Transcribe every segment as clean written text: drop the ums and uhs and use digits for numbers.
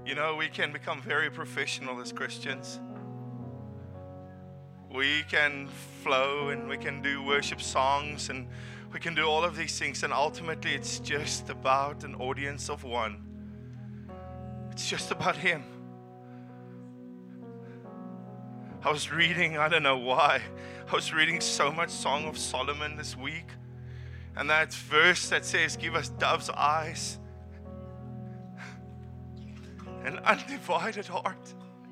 You know, we can become very professional as Christians. We can flow and we can do worship songs and we can do all of these things, and ultimately it's just about an audience of one. It's just about Him. I was reading, I don't know why, I was reading so much Song of Solomon this week, and that verse that says, give us dove's eyes, an undivided heart.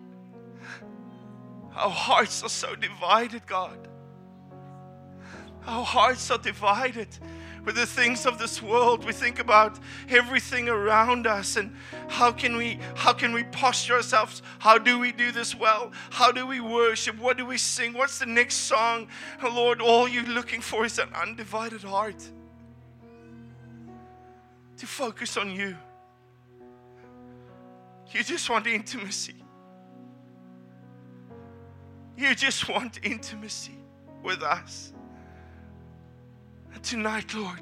Our hearts are so divided, God. Our hearts are divided with the things of this world. We think about everything around us and how can we posture ourselves? How do we do this well? How do we worship? What do we sing? What's the next song? Oh Lord, all you're looking for is an undivided heart to focus on you. You just want intimacy. You just want intimacy with us. And tonight, Lord,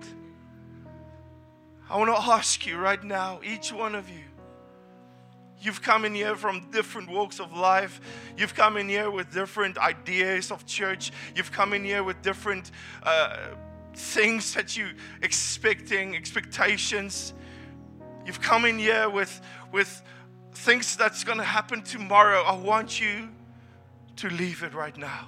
I want to ask you right now, each one of you, you've come in here from different walks of life. You've come in here with different ideas of church. You've come in here with different things that you expectations. You've come in here with things that's going to happen tomorrow. I want you to leave it right now.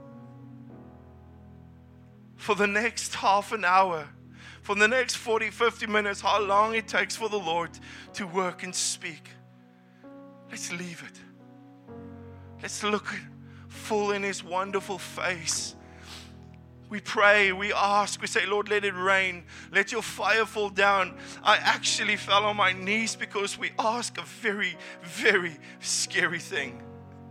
For the next half an hour, for the next 40, 50 minutes, how long it takes for the Lord to work and speak. Let's leave it. Let's look full in His wonderful face. We pray, we ask, we say, Lord, let it rain. Let your fire fall down. I actually fell on my knees because we ask a very, very scary thing.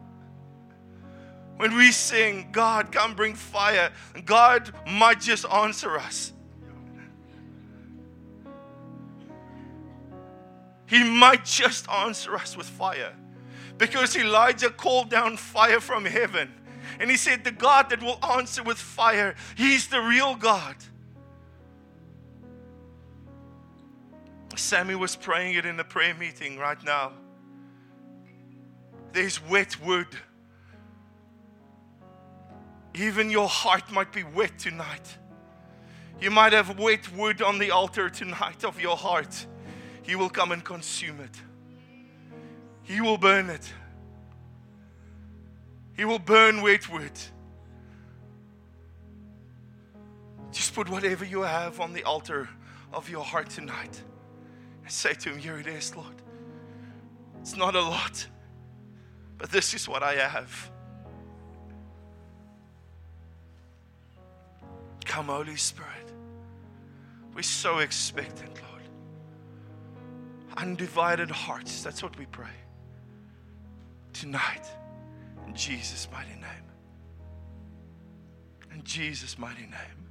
When we sing, God, come bring fire, God might just answer us. He might just answer us with fire. Because Elijah called down fire from heaven. And he said, the God that will answer with fire, He's the real God. Sammy was praying it in the prayer meeting right now. There's wet wood. Even your heart might be wet tonight. You might have wet wood on the altar tonight of your heart. He will come and consume it. He will burn it. He will burn wet wood. Just put whatever you have on the altar of your heart tonight and say to Him, here it is, Lord. It's not a lot, but this is what I have. Come, Holy Spirit. We're so expectant, Lord. Undivided hearts, that's what we pray. Tonight, in Jesus' mighty name. In Jesus' mighty name.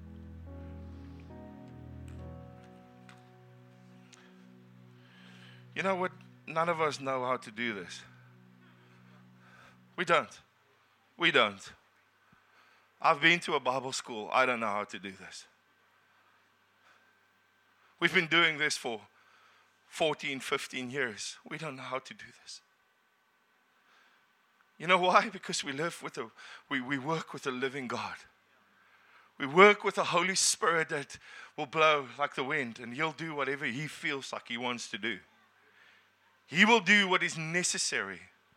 You know what? None of us know how to do this. We don't. We don't. I've been to a Bible school. I don't know how to do this. We've been doing this for 14, 15 years. We don't know how to do this. You know why? Because we work with a living God. We work with a Holy Spirit that will blow like the wind, and He'll do whatever He feels like He wants to do. He will do what is necessary.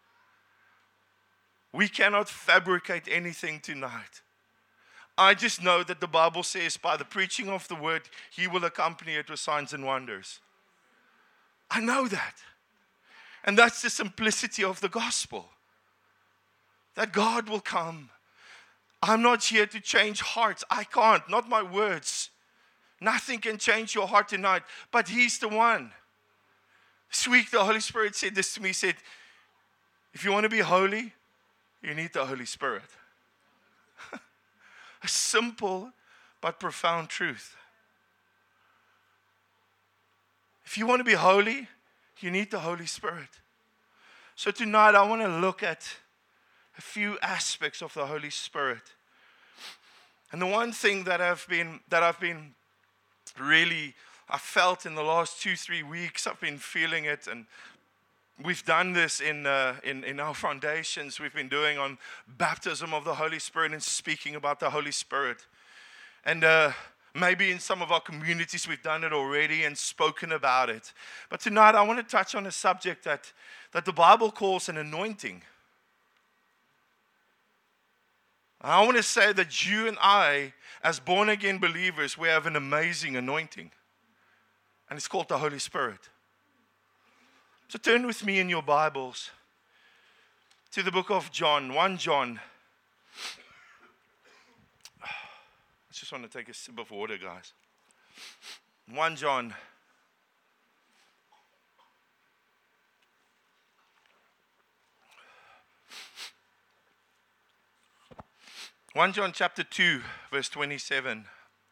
We cannot fabricate anything tonight. I just know that the Bible says by the preaching of the word, He will accompany it with signs and wonders. I know that. And that's the simplicity of the gospel. That God will come. I'm not here to change hearts. I can't. Not my words. Nothing can change your heart tonight. But He's the one. This week the Holy Spirit said this to me. He said, if you want to be holy, you need the Holy Spirit. A simple but profound truth. If you want to be holy, you need the Holy Spirit. So tonight I want to look at a few aspects of the Holy Spirit. And the one thing that I've been really, I felt in the last 2-3 weeks, I've been feeling it, and we've done this in our foundations. We've been doing on baptism of the Holy Spirit and speaking about the Holy Spirit. And maybe in some of our communities we've done it already and spoken about it. But tonight I want to touch on a subject that the Bible calls an anointing. I want to say that you and I, as born-again believers, we have an amazing anointing. And it's called the Holy Spirit. So turn with me in your Bibles to the book of John, 1 John. I just want to take a sip of water, guys. 1 John. 1 John chapter 2, verse 27.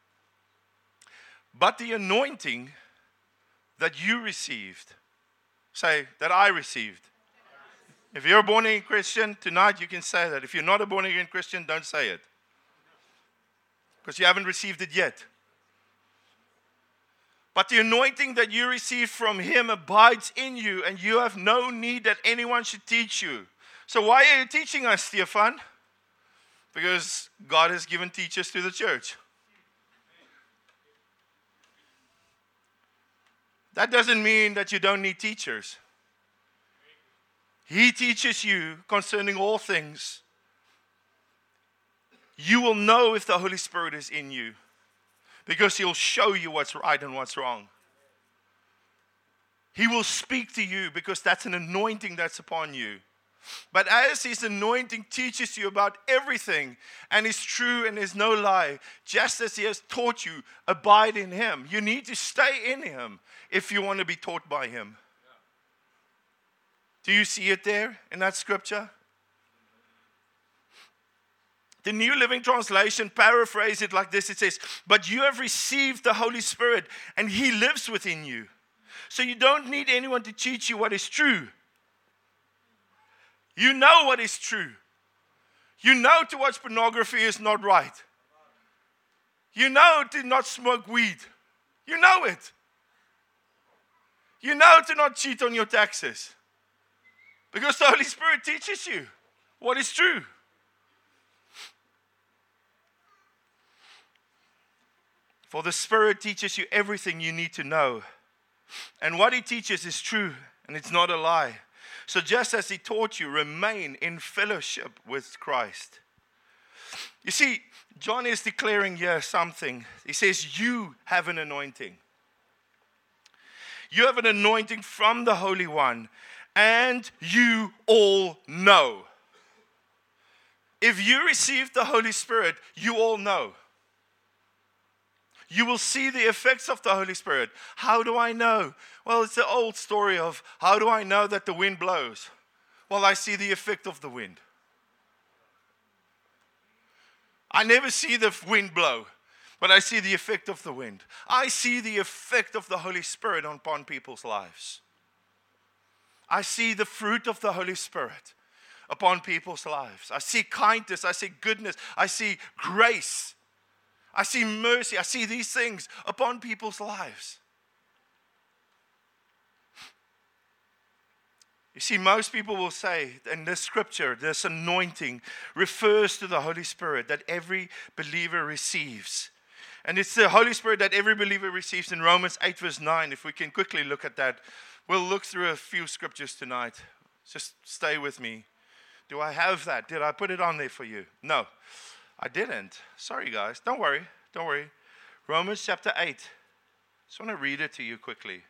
But the anointing that you received, say, that I received. If you're a born-again Christian, tonight you can say that. If you're not a born-again Christian, don't say it. Because you haven't received it yet. But the anointing that you received from Him abides in you, and you have no need that anyone should teach you. So why are you teaching us, Stefan? Because God has given teachers to the church. That doesn't mean that you don't need teachers. He teaches you concerning all things. You will know if the Holy Spirit is in you, because He'll show you what's right and what's wrong. He will speak to you because that's an anointing that's upon you. But as His anointing teaches you about everything and is true and is no lie, just as He has taught you, abide in Him. You need to stay in Him if you want to be taught by Him. Do you see it there in that scripture? The New Living Translation paraphrase it like this. It says, but you have received the Holy Spirit and He lives within you. So you don't need anyone to teach you what is true. You know what is true. You know to watch pornography is not right. You know to not smoke weed. You know it. You know to not cheat on your taxes. Because the Holy Spirit teaches you what is true. For the Spirit teaches you everything you need to know. And what He teaches is true, and it's not a lie. So just as He taught you, remain in fellowship with Christ. You see, John is declaring here something. He says, you have an anointing. You have an anointing from the Holy One, and you all know. If you receive the Holy Spirit, you all know. You will see the effects of the Holy Spirit. How do I know? Well, it's the old story of how do I know that the wind blows? Well, I see the effect of the wind. I never see the wind blow, but I see the effect of the wind. I see the effect of the Holy Spirit upon people's lives. I see the fruit of the Holy Spirit upon people's lives. I see kindness, I see goodness, I see grace. I see mercy. I see these things upon people's lives. You see, most people will say in this scripture, this anointing refers to the Holy Spirit that every believer receives. And it's the Holy Spirit that every believer receives in Romans 8 verse 9. If we can quickly look at that. We'll look through a few scriptures tonight. Just stay with me. Do I have that? Did I put it on there for you? No. I didn't. Sorry, guys. Don't worry. Don't worry. Romans chapter 8. Just want to read it to you quickly.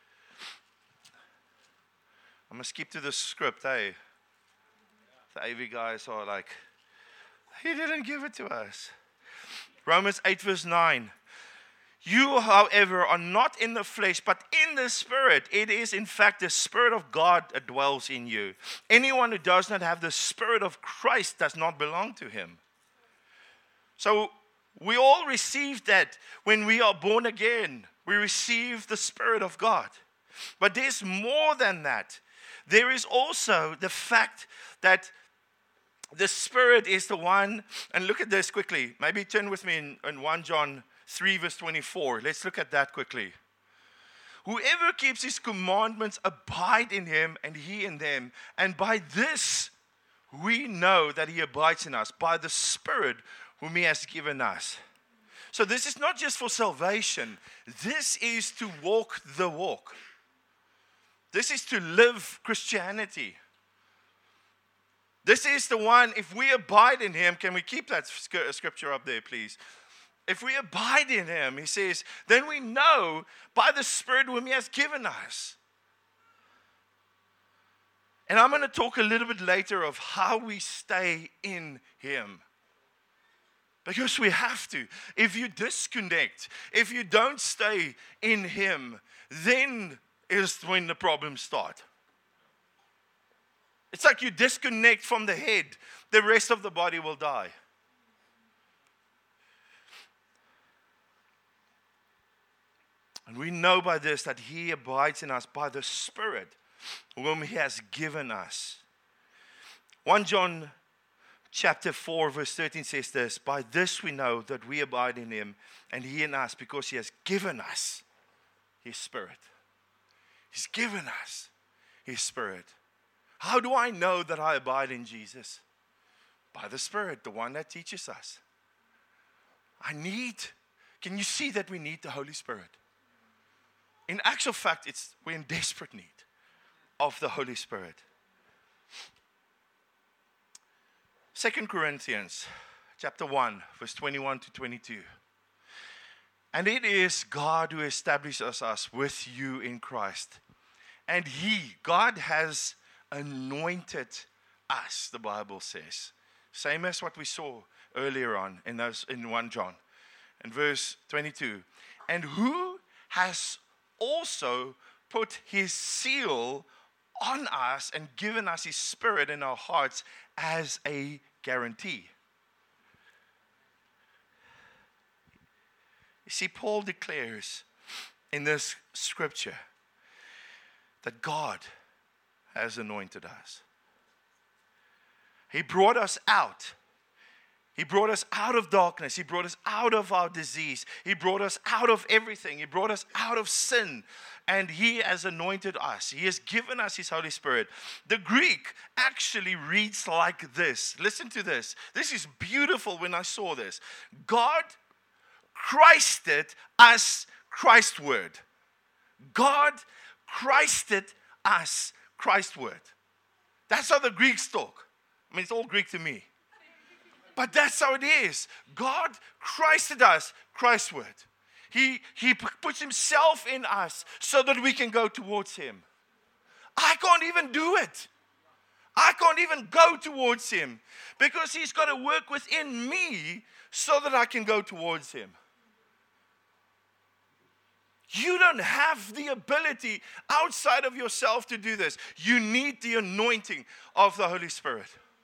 I'm going to skip to the script, hey. The AV guys are like, He didn't give it to us. Romans 8 verse 9. You, however, are not in the flesh, but in the Spirit. It is, in fact, the Spirit of God that dwells in you. Anyone who does not have the Spirit of Christ does not belong to Him. So we all receive that when we are born again. We receive the Spirit of God. But there's more than that. There is also the fact that the Spirit is the one, and look at this quickly. Maybe turn with me in 1 John 3 verse 24. Let's look at that quickly. Whoever keeps his commandments abide in him and he in them. And by this we know that he abides in us, by the Spirit whom he has given us. So this is not just for salvation. This is to walk the walk. This is to live Christianity. This is the one, if we abide in him, can we keep that scripture up there, please? If we abide in him, he says, then we know by the Spirit whom he has given us. And I'm going to talk a little bit later of how we stay in him. Because we have to. If you disconnect, if you don't stay in him, then is when the problems start. It's like you disconnect from the head, the rest of the body will die. And we know by this that he abides in us by the Spirit whom he has given us. 1 John chapter 4 verse 13 says this, by this we know that we abide in him and he in us, because he has given us his Spirit. He's given us his Spirit. How do I know that I abide in Jesus? By the Spirit, the one that teaches us. Can you see that we need the Holy Spirit? In actual fact, we're in desperate need of the Holy Spirit. 2 Corinthians chapter 1, verse 21 to 22. And it is God who establishes us with you in Christ. And God has anointed us, the Bible says. Same as what we saw earlier on in 1 John. In verse 22. And who has also put his seal on us and given us his Spirit in our hearts as a guarantee. You see, Paul declares in this scripture that God has anointed us. He brought us out. He brought us out of darkness. He brought us out of our disease. He brought us out of everything. He brought us out of sin. And he has anointed us. He has given us his Holy Spirit. The Greek actually reads like this. Listen to this. This is beautiful when I saw this. God Christed us Christward. God Christed us Christward. That's how the Greeks talk. I mean, it's all Greek to me. But that's how it is. God Christed us Christward. He puts himself in us so that we can go towards him. I can't even do it. I can't even go towards him because he's got to work within me so that I can go towards him. You don't have the ability outside of yourself to do this. You need the anointing of the Holy Spirit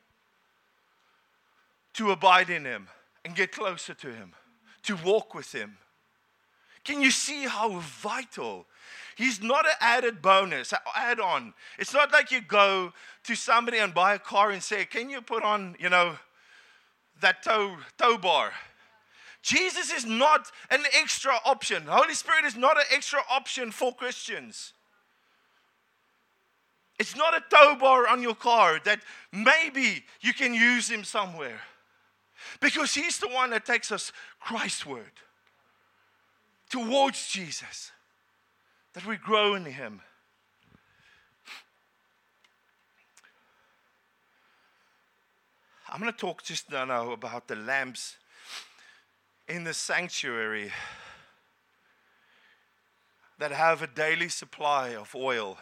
to abide in him and get closer to him, to walk with him. Can you see how vital? He's not an added bonus, an add-on. It's not like you go to somebody and buy a car and say, can you put on, that tow bar? Jesus is not an extra option. The Holy Spirit is not an extra option for Christians. It's not a tow bar on your car that maybe you can use him somewhere. Because he's the one that takes us Christward towards Jesus, that we grow in him. I'm going to talk just now about the lamps in the sanctuary that have a daily supply of oil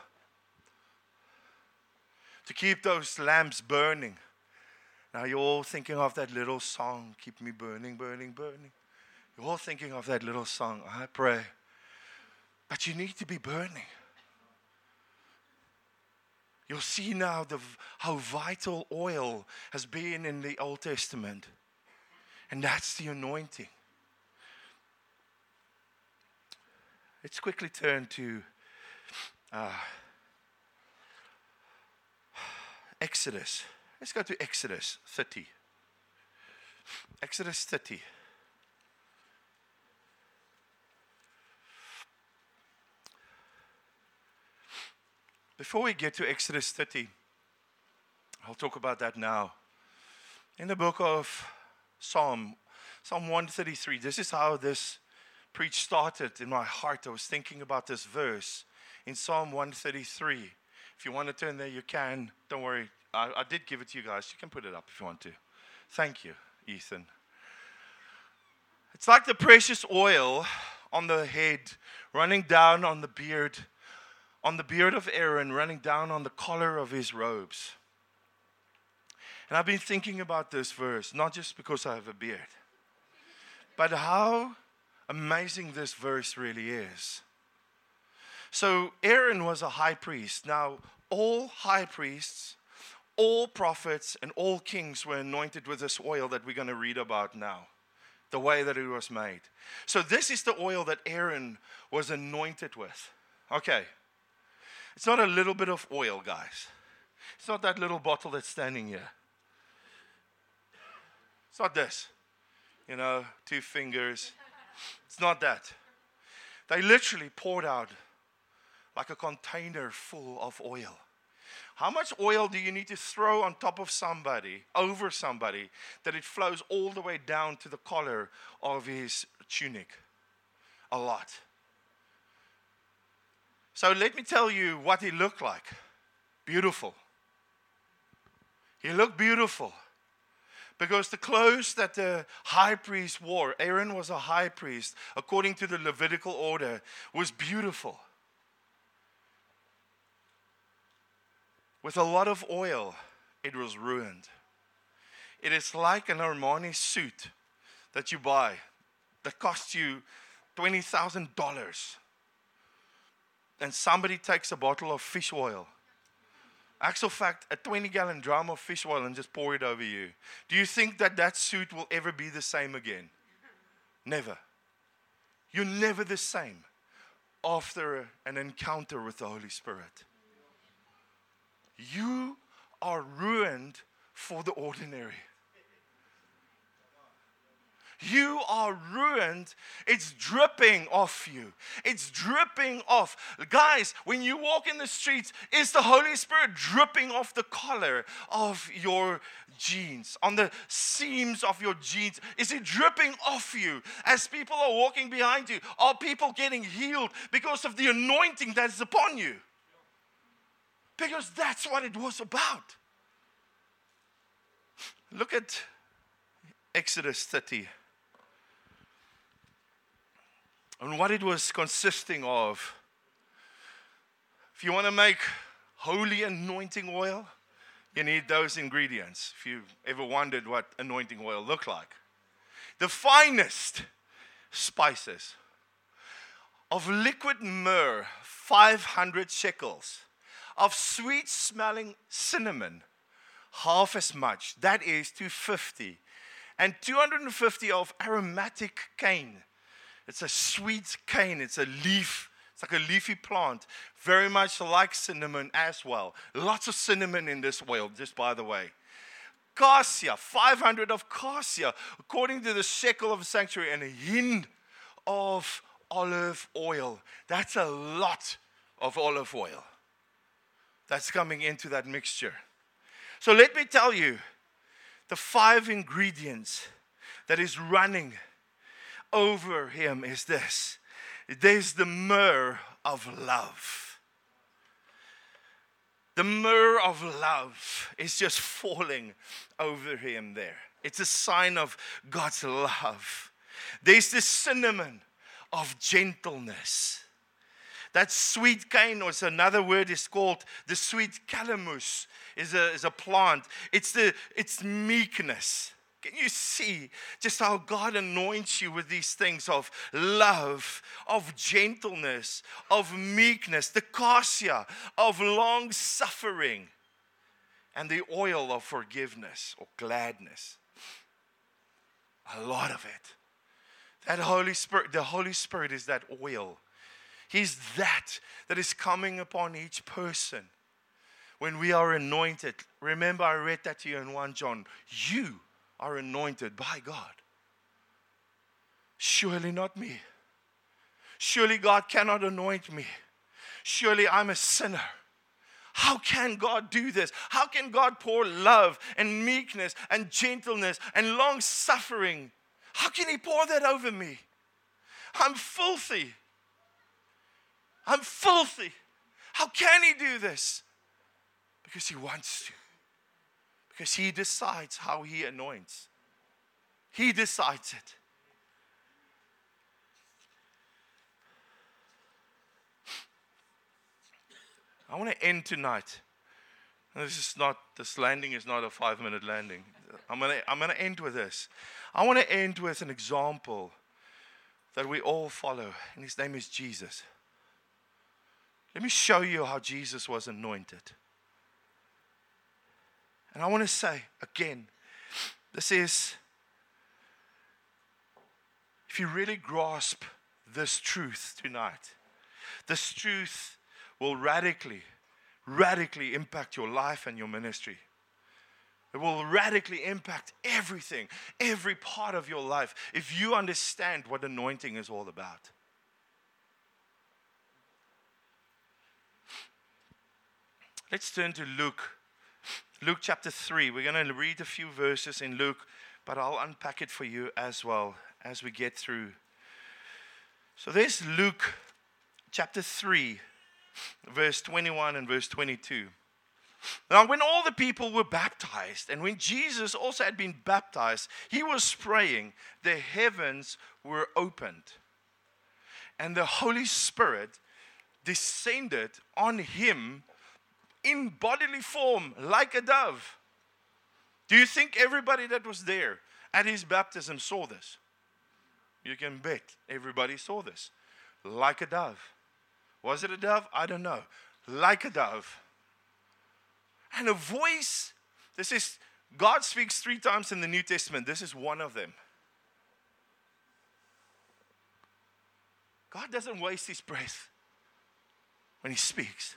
to keep those lamps burning. Now you're all thinking of that little song, keep me burning, burning, burning. You're all thinking of that little song, I pray. But you need to be burning. You'll see now how vital oil has been in the Old Testament. And that's the anointing. Let's quickly turn to Exodus. Let's go to Exodus 30. Exodus 30. Before we get to Exodus 30, I'll talk about that now. In the book of Psalm 133, this is how this preach started in my heart. I was thinking about this verse in Psalm 133. If you want to turn there, you can. Don't worry. I did give it to you guys. You can put it up if you want to. Thank you, Ethan. It's like the precious oil on the head, running down on the beard of Aaron, running down on the collar of his robes. And I've been thinking about this verse, not just because I have a beard, but how amazing this verse really is. So Aaron was a high priest. Now, all high priests, all prophets, and all kings were anointed with this oil that we're going to read about now, the way that it was made. So this is the oil that Aaron was anointed with. Okay. It's not a little bit of oil, guys. It's not that little bottle that's standing here. It's not this. 2 fingers. It's not that. They literally poured out like a container full of oil. How much oil do you need to throw on top of somebody, over somebody, that it flows all the way down to the collar of his tunic? A lot. So let me tell you what he looked like. Beautiful. He looked beautiful. Because the clothes that the high priest wore, Aaron was a high priest, according to the Levitical order, was beautiful. With a lot of oil, it was ruined. It is like an Armani suit that you buy that costs you $20,000. And somebody takes a bottle of fish oil. Actual fact, a 20-gallon drum of fish oil and just pour it over you. Do you think that suit will ever be the same again? Never. You're never the same after an encounter with the Holy Spirit. You are ruined for the ordinary. You are ruined. It's dripping off you. It's dripping off. Guys, when you walk in the streets, is the Holy Spirit dripping off the collar of your jeans, on the seams of your jeans? Is it dripping off you as people are walking behind you? Are people getting healed because of the anointing that is upon you? Because that's what it was about. Look at Exodus 30. And what it was consisting of. If you want to make holy anointing oil, you need those ingredients. If you've ever wondered what anointing oil looked like. The finest spices of liquid myrrh, 500 shekels. Of sweet smelling cinnamon, half as much. That is 250. And 250 of aromatic cane. It's a sweet cane. It's a leaf. It's like a leafy plant. Very much like cinnamon as well. Lots of cinnamon in this oil, just by the way. Cassia, 500 of cassia, according to the shekel of the sanctuary, and a hin of olive oil. That's a lot of olive oil that's coming into that mixture. So let me tell you, the 5 ingredients that is running over him is this. There's the myrrh of love. The myrrh of love is just falling over him there. It's a sign of God's love. There's the cinnamon of gentleness. That sweet cane, or another word is called the sweet calamus, is a plant. It's meekness. Can you see just how God anoints you with these things of love, of gentleness, of meekness, the cassia of long suffering, and the oil of forgiveness or gladness? A lot of it. That Holy Spirit, the Holy Spirit is that oil. He's that is coming upon each person when we are anointed. Remember, I read that to you in 1 John. You are anointed by God. Surely not me. Surely God cannot anoint me. Surely I'm a sinner. How can God do this? How can God pour love and meekness and gentleness and long suffering? How can He pour that over me? I'm filthy. I'm filthy. How can He do this? Because He wants to. Because He decides how He anoints. He decides it. I want to end tonight. This landing is not a 5-minute landing. I'm gonna end with this. I want to end with an example that we all follow, and His name is Jesus. Let me show you how Jesus was anointed. And I want to say again, this is, if you really grasp this truth tonight, this truth will radically impact your life and your ministry. It will radically impact everything, every part of your life, if you understand what anointing is all about. Let's turn to Luke chapter 3. We're going to read a few verses in Luke, but I'll unpack it for you as well as we get through. So there's Luke chapter 3, verse 21 and verse 22. Now, when all the people were baptized, and when Jesus also had been baptized, He was praying, the heavens were opened, and the Holy Spirit descended on Him in bodily form, like a dove. Do you think everybody that was there at His baptism saw this? You can bet everybody saw this. Like a dove. Was it a dove? I don't know. Like a dove. And a voice, this is, God speaks 3 times in the New Testament. This is one of them. God doesn't waste His breath when He speaks.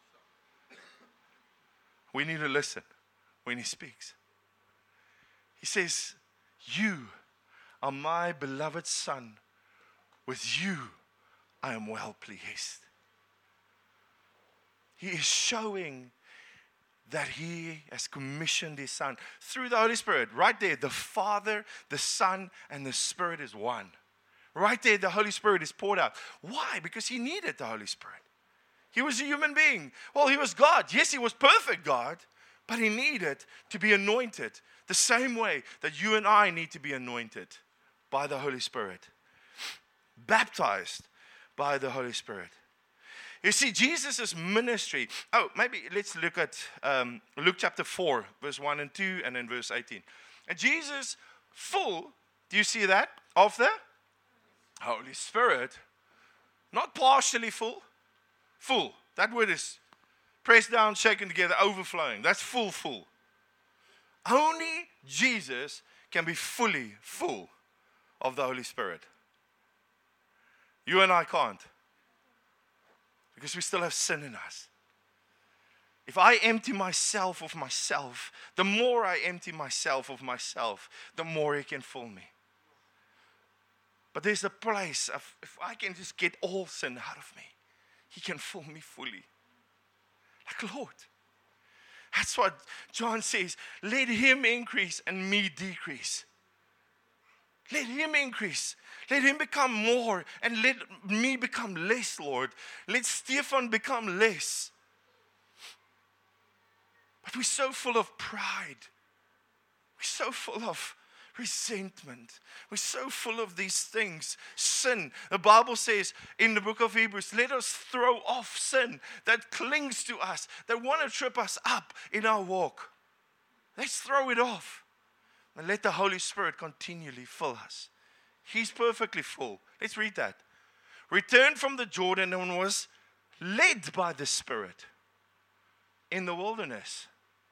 We need to listen when He speaks. He says, "You are my beloved Son. With you I am well pleased." He is showing that He has commissioned His Son through the Holy Spirit. Right there, the Father, the Son, and the Spirit is one. Right there, the Holy Spirit is poured out. Why? Because He needed the Holy Spirit. He was a human being. Well, He was God. Yes, He was perfect God, but He needed to be anointed the same way that you and I need to be anointed by the Holy Spirit. Baptized by the Holy Spirit. You see, Jesus' ministry. Maybe let's look at Luke chapter 4, verse 1 and 2, and then verse 18. And Jesus, full, do you see that? Of the Holy Spirit. Not partially full. Full. That word is pressed down, shaken together, overflowing. That's full. Only Jesus can be fully full of the Holy Spirit. You and I can't. Because we still have sin in us. If I empty myself of myself, the more I empty myself of myself, the more He can fill me. But there's a place of, if I can just get all sin out of me, He can fill me fully. Like, Lord. That's what John says. Let Him increase and me decrease. Let Him increase. Let Him become more and let me become less, Lord. Let Stefan become less. But we're so full of pride. We're so full of resentment. We're so full of these things. Sin. The Bible says in the book of Hebrews, let us throw off sin that clings to us, that want to trip us up in our walk. Let's throw it off. And let the Holy Spirit continually fill us. He's perfectly full. Let's read that. Returned from the Jordan and was led by the Spirit in the wilderness.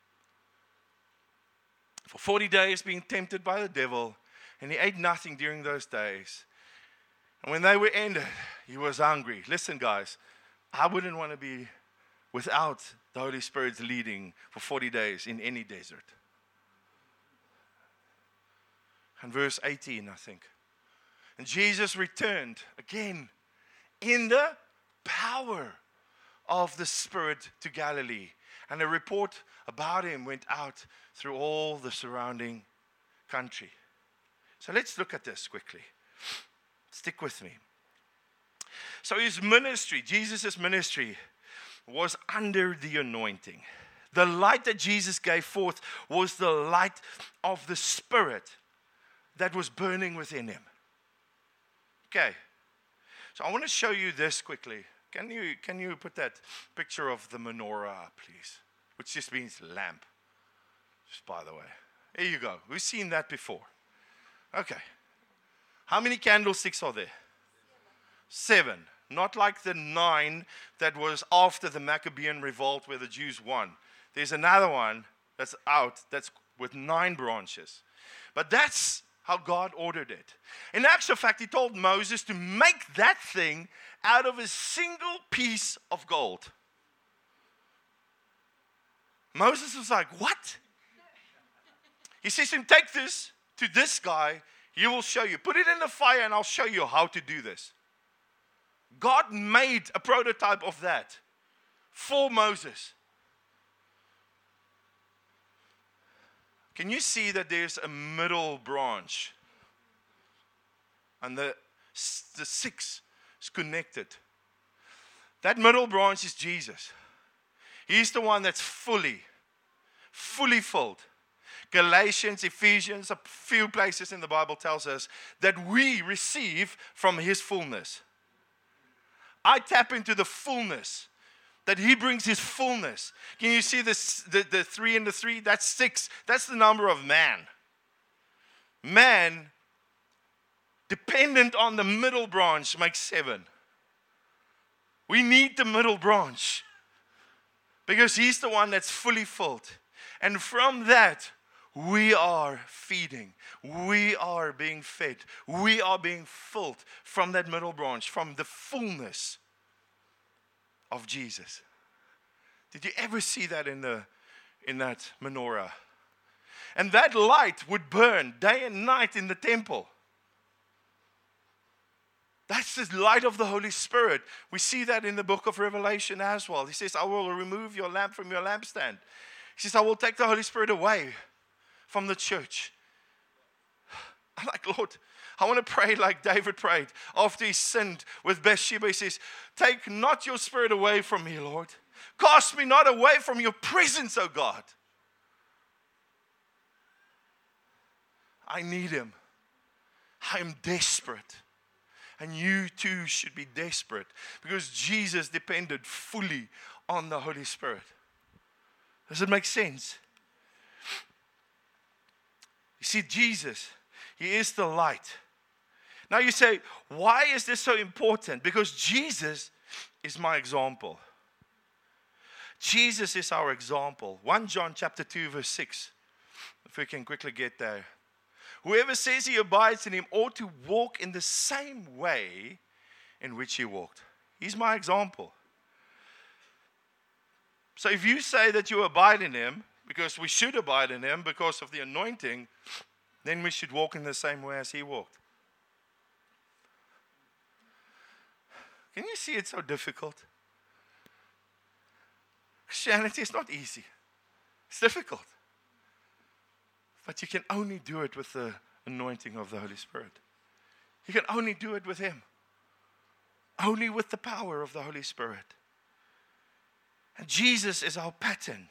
For 40 days being tempted by the devil, and He ate nothing during those days. And when they were ended, He was hungry. Listen, guys, I wouldn't want to be without the Holy Spirit's leading for 40 days in any desert. And verse 18, I think. And Jesus returned again in the power of the Spirit to Galilee. And a report about him went out through all the surrounding country. So let's look at this quickly. Stick with me. So his ministry, Jesus' ministry, was under the anointing. The light that Jesus gave forth was the light of the Spirit that was burning within him. Okay. So I want to show you this quickly. Can you put that picture of the menorah up, please? Which just means lamp. Just by the way. There you go. We've seen that before. Okay. How many candlesticks are there? 7. Not like the 9 that was after the Maccabean revolt where the Jews won. There's another one that's out that's with 9 branches. But that's how God ordered it. In actual fact, he told Moses to make that thing out of a single piece of gold. Moses was like, what? He says to him, take this to this guy. He will show you. Put it in the fire and I'll show you how to do this. God made a prototype of that for Moses. Can you see that there's a middle branch? And the 6 is connected. That middle branch is Jesus. He's the one that's fully filled. Galatians, Ephesians, a few places in the Bible tells us that we receive from his fullness. I tap into the fullness, that he brings his fullness. Can you see this, the 3 and the 3? That's 6. That's the number of man. Man, dependent on the middle branch, makes 7. We need the middle branch because he's the one that's fully filled. And from that, we are feeding. We are being fed. We are being filled from that middle branch, from the fullness of Jesus. Did you ever see that in that menorah? And that light would burn day and night in the temple. That's the light of the Holy Spirit. We see that in the book of Revelation as well. He says, I will remove your lamp from your lampstand. He says, I will take the Holy Spirit away from the church. I'm like, Lord, I want to pray like David prayed after he sinned with Bathsheba. He says, take not your spirit away from me, Lord. Cast me not away from your presence, O God. I need him. I am desperate. And you too should be desperate because Jesus depended fully on the Holy Spirit. Does it make sense? You see, Jesus, he is the light. Now you say, why is this so important? Because Jesus is my example. Jesus is our example. 1 John chapter 2 verse 6. If we can quickly get there. Whoever says he abides in him ought to walk in the same way in which he walked. He's my example. So if you say that you abide in him, because we should abide in him because of the anointing, then we should walk in the same way as he walked. Can you see it's so difficult? Christianity is not easy. It's difficult. But you can only do it with the anointing of the Holy Spirit. You can only do it with him. Only with the power of the Holy Spirit. And Jesus is our pattern.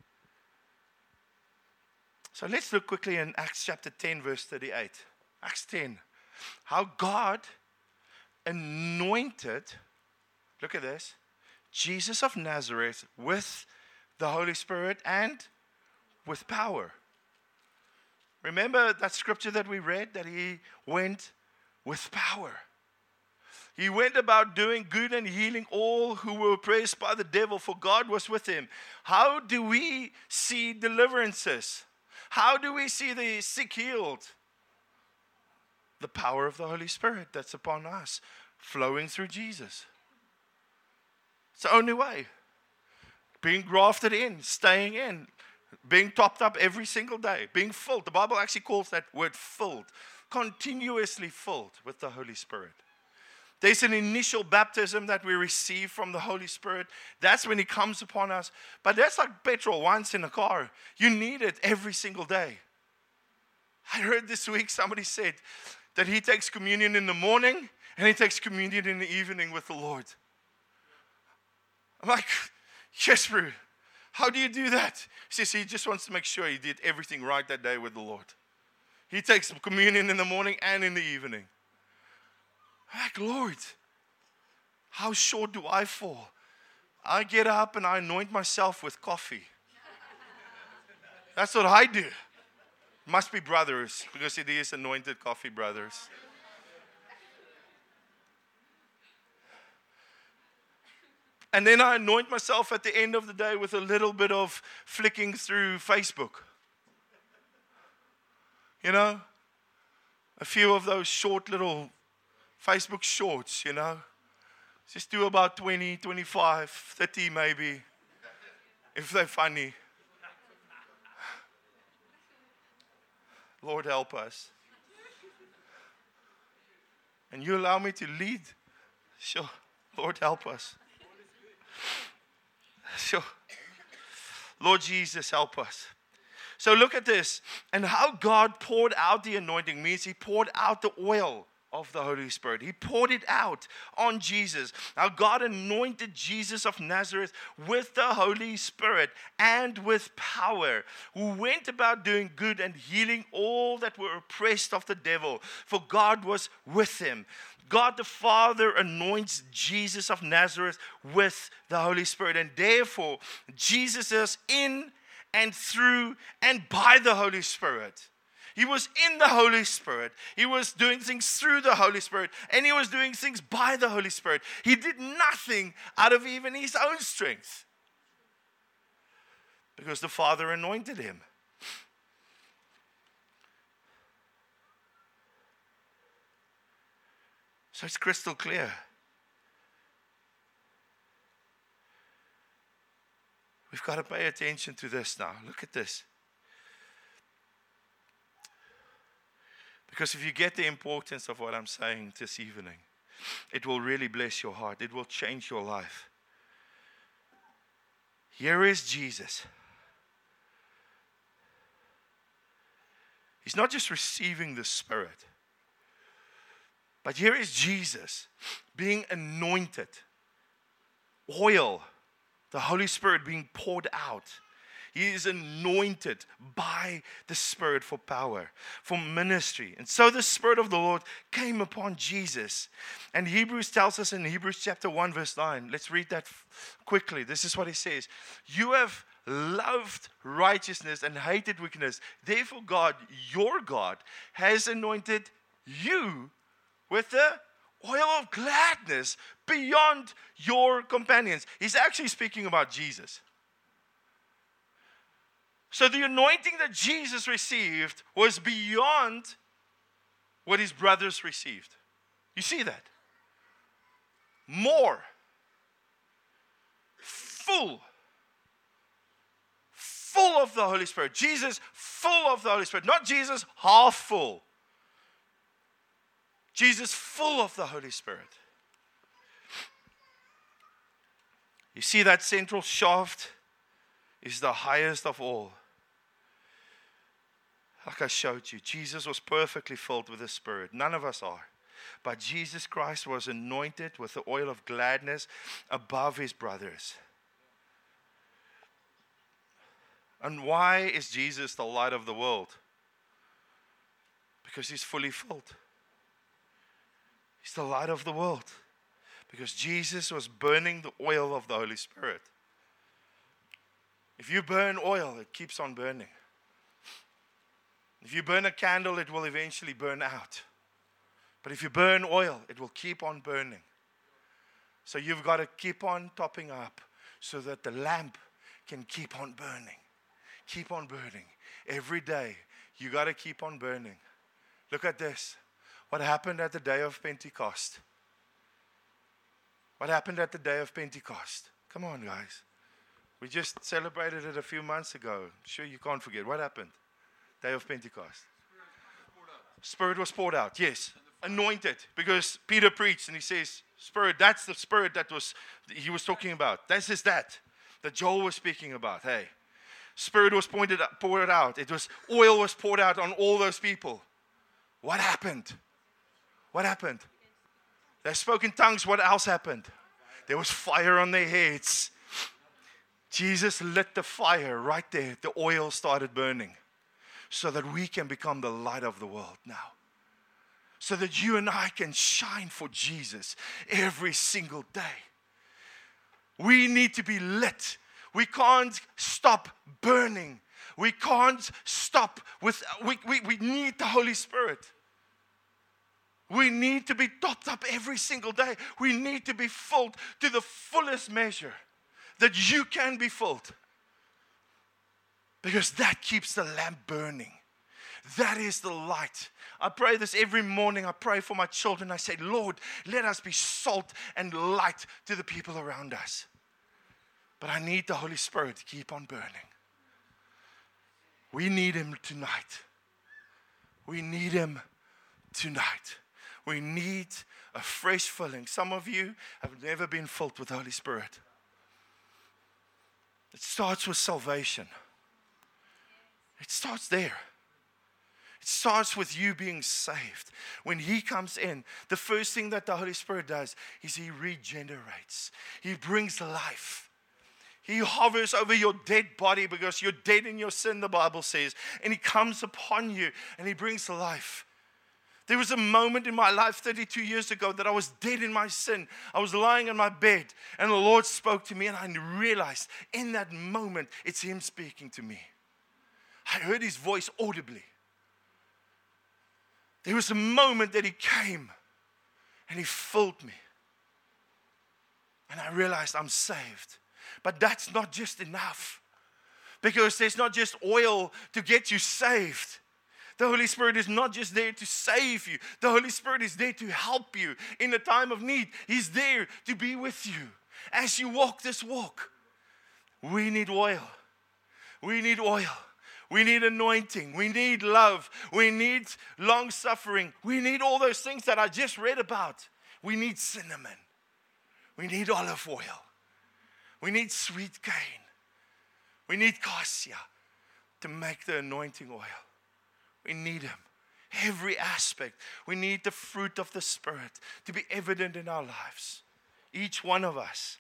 So let's look quickly in Acts chapter 10 verse 38. Acts 10. How God anointed, look at this, Jesus of Nazareth with the Holy Spirit and with power. Remember that scripture that we read, that he went with power. He went about doing good and healing all who were oppressed by the devil, for God was with him. How do we see deliverances? How do we see the sick healed? The power of the Holy Spirit that's upon us, flowing through Jesus. It's the only way. Being grafted in, staying in, being topped up every single day, being filled. The Bible actually calls that word filled, continuously filled with the Holy Spirit. There's an initial baptism that we receive from the Holy Spirit. That's when He comes upon us. But that's like petrol once in a car. You need it every single day. I heard this week somebody said that he takes communion in the morning and he takes communion in the evening with the Lord. I'm like, yes, bro. How do you do that? He says he just wants to make sure he did everything right that day with the Lord. He takes communion in the morning and in the evening. I'm like, Lord, how short do I fall? I get up and I anoint myself with coffee. That's what I do. Must be brothers, because it is anointed coffee brothers. And then I anoint myself at the end of the day with a little bit of flicking through Facebook. You know, a few of those short little Facebook shorts, you know. Just do about 20, 25, 30 maybe, if they're funny. Lord, help us. And you allow me to lead? Sure. Lord, help us. Sure. Lord Jesus, help us. So look at this. And how God poured out the anointing means He poured out the oil of the Holy Spirit. He poured it out on Jesus. Now God anointed Jesus of Nazareth with the Holy Spirit and with power, who went about doing good and healing all that were oppressed of the devil, for God was with him. God the Father anoints Jesus of Nazareth with the Holy Spirit, and therefore Jesus is in and through and by the Holy Spirit. He was in the Holy Spirit. He was doing things through the Holy Spirit. And He was doing things by the Holy Spirit. He did nothing out of even His own strength, because the Father anointed Him. So it's crystal clear. We've got to pay attention to this now. Look at this. Because if you get the importance of what I'm saying this evening, it will really bless your heart. It will change your life. Here is Jesus. He's not just receiving the Spirit, but here is Jesus being anointed. Oil, the Holy Spirit being poured out. He is anointed by the Spirit for power, for ministry. And so the Spirit of the Lord came upon Jesus. And Hebrews tells us in Hebrews chapter 1 verse 9. Let's read that quickly. This is what it says. You have loved righteousness and hated wickedness. Therefore God, your God, has anointed you with the oil of gladness beyond your companions. He's actually speaking about Jesus. So the anointing that Jesus received was beyond what His brothers received. You see that? More. Full of the Holy Spirit. Jesus full of the Holy Spirit. Not Jesus half full. Jesus full of the Holy Spirit. You see that central shaft is the highest of all. Like I showed you, Jesus was perfectly filled with the Spirit. None of us are. But Jesus Christ was anointed with the oil of gladness above His brothers. And why is Jesus the light of the world? Because He's fully filled. He's the light of the world. Because Jesus was burning the oil of the Holy Spirit. If you burn oil, it keeps on burning. If you burn a candle, it will eventually burn out. But if you burn oil, it will keep on burning. So you've got to keep on topping up so that the lamp can keep on burning. Keep on burning. Every day, you got to keep on burning. Look at this. What happened at the day of Pentecost? What happened at the day of Pentecost? Come on, guys. We just celebrated it a few months ago. Sure, you can't forget. What happened? Day of Pentecost. Spirit was poured out. Yes. anointed, because Peter preached and he says, Spirit, that's the Spirit he was talking about. This is that Joel was speaking about. Hey, Spirit was poured out. Oil was poured out on all those people. What happened? What happened? They spoke in tongues. What else happened? There was fire on their heads. Jesus lit the fire right there. The oil started burning so that we can become the light of the world now. So that you and I can shine for Jesus every single day. We need to be lit. We can't stop burning. We can't stop with, we need the Holy Spirit. We need to be topped up every single day. We need to be filled to the fullest measure that you can be filled. Because that keeps the lamp burning. That is the light. I pray this every morning. I pray for my children. I say, Lord, let us be salt and light to the people around us. But I need the Holy Spirit to keep on burning. We need Him tonight. We need Him tonight. We need a fresh filling. Some of you have never been filled with the Holy Spirit. It starts with salvation. It starts there. It starts with you being saved. When He comes in, the first thing that the Holy Spirit does is He regenerates. He brings life. He hovers over your dead body because you're dead in your sin, the Bible says. And He comes upon you and He brings life. There was a moment in my life 32 years ago that I was dead in my sin. I was lying on my bed and the Lord spoke to me, and I realized in that moment it's Him speaking to me. I heard His voice audibly. There was a moment that He came and He filled me. And I realized I'm saved. But that's not just enough. Because there's not just oil to get you saved. The Holy Spirit is not just there to save you. The Holy Spirit is there to help you in the time of need. He's there to be with you as you walk this walk. We need oil. We need oil. We need anointing. We need love. We need long suffering. We need all those things that I just read about. We need cinnamon. We need olive oil. We need sweet cane. We need cassia to make the anointing oil. We need Him. Every aspect. We need the fruit of the Spirit to be evident in our lives. Each one of us.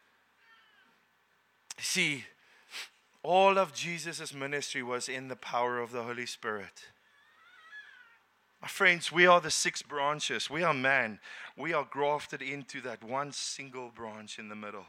See, all of Jesus' ministry was in the power of the Holy Spirit. My friends, we are the 6 branches. We are man. We are grafted into that one single branch in the middle.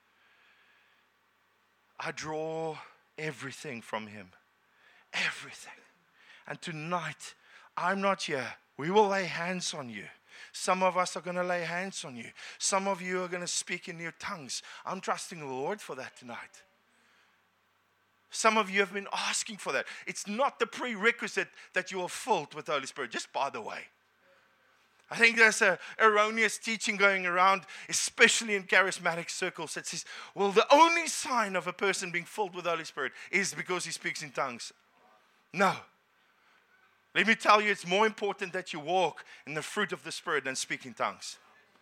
I draw everything from Him. Everything. And tonight, I'm not here. We will lay hands on you. Some of us are going to lay hands on you. Some of you are going to speak in your tongues. I'm trusting the Lord for that tonight. Some of you have been asking for that. It's not the prerequisite that you are filled with the Holy Spirit, just by the way. I think there's an erroneous teaching going around, especially in charismatic circles, that says, well, the only sign of a person being filled with the Holy Spirit is because he speaks in tongues. No. Let me tell you, it's more important that you walk in the fruit of the Spirit than speak in tongues.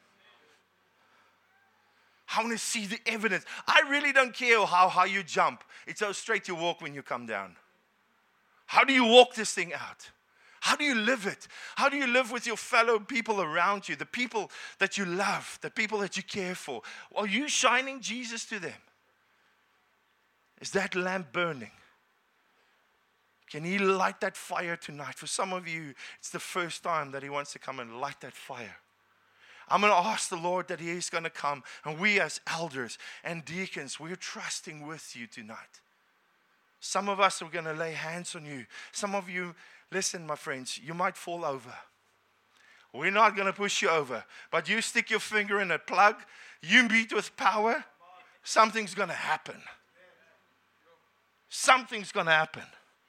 I want to see the evidence. I really don't care how high you jump. It's how straight you walk when you come down. How do you walk this thing out? How do you live it? How do you live with your fellow people around you, the people that you love, the people that you care for? Are you shining Jesus to them? Is that lamp burning? Can He light that fire tonight? For some of you, it's the first time that He wants to come and light that fire. I'm going to ask the Lord that He is going to come. And we as elders and deacons, we're trusting with you tonight. Some of us are going to lay hands on you. Some of you, listen, my friends, you might fall over. We're not going to push you over. But you stick your finger in a plug, you meet with power, something's going to happen. Something's going to happen.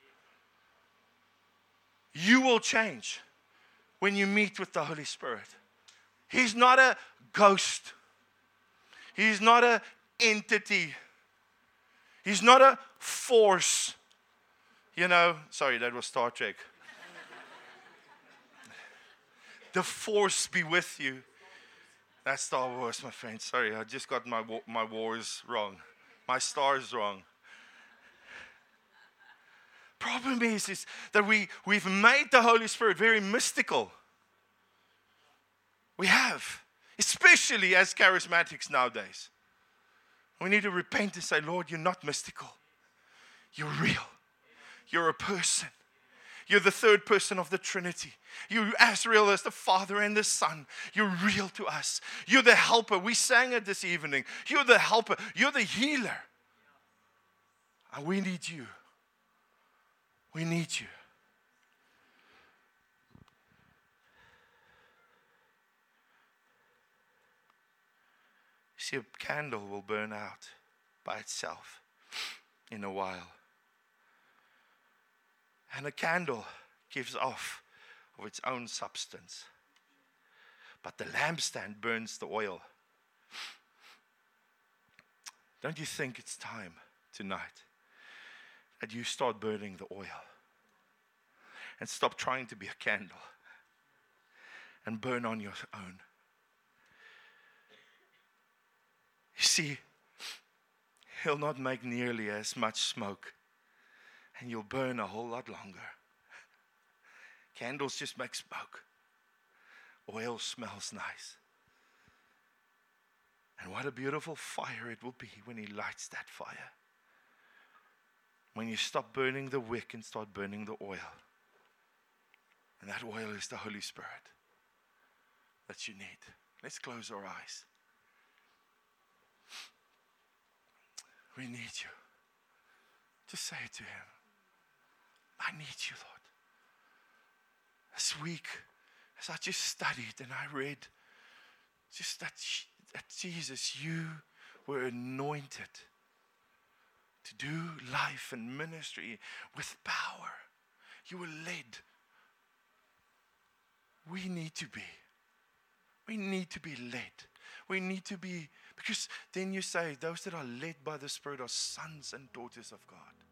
You will change when you meet with the Holy Spirit. He's not a ghost. He's not an entity. He's not a force. Sorry, that was Star Trek. The force be with you. That's Star Wars, my friend. Sorry, I just got my wars wrong. My stars wrong. Problem is that we've made the Holy Spirit very mystical. We have, especially as charismatics nowadays. We need to repent and say, Lord, you're not mystical. You're real. You're a person. You're the third person of the Trinity. You're as real as the Father and the Son. You're real to us. You're the helper. We sang it this evening. You're the helper. You're the healer. And we need you. We need you. See, a candle will burn out by itself in a while. And a candle gives off of its own substance. But the lampstand burns the oil. Don't you think it's time tonight that you start burning the oil? And stop trying to be a candle. And burn on your own. You see, he'll not make nearly as much smoke. And you'll burn a whole lot longer. Candles just make smoke. Oil smells nice. And what a beautiful fire it will be when he lights that fire. When you stop burning the wick and start burning the oil. And that oil is the Holy Spirit that you need. Let's close our eyes. We need you. Just say it to him. I need you, Lord. This week, as I just studied and I read just that Jesus, you were anointed to do life and ministry with power. You were led. We need to be. We need to be led. We need to be, because then you say, those that are led by the Spirit are sons and daughters of God.